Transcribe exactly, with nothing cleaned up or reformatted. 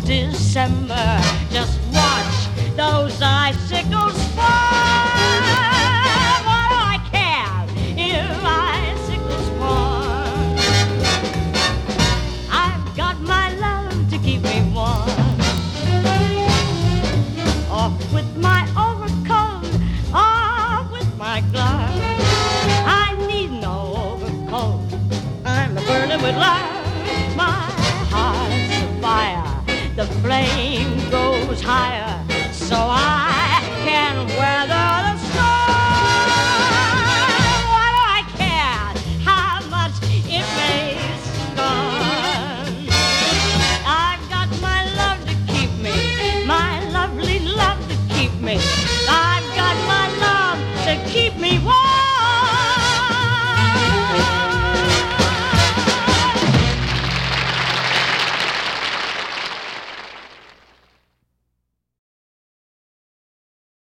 December. Just watch those icicles fall. What do I care if icicles fall? I've got my love to keep me warm. Off with my overcoat, off with my gloves. I need no overcoat. I'm burning with love. My heart's a fire. The flame goes higher, so I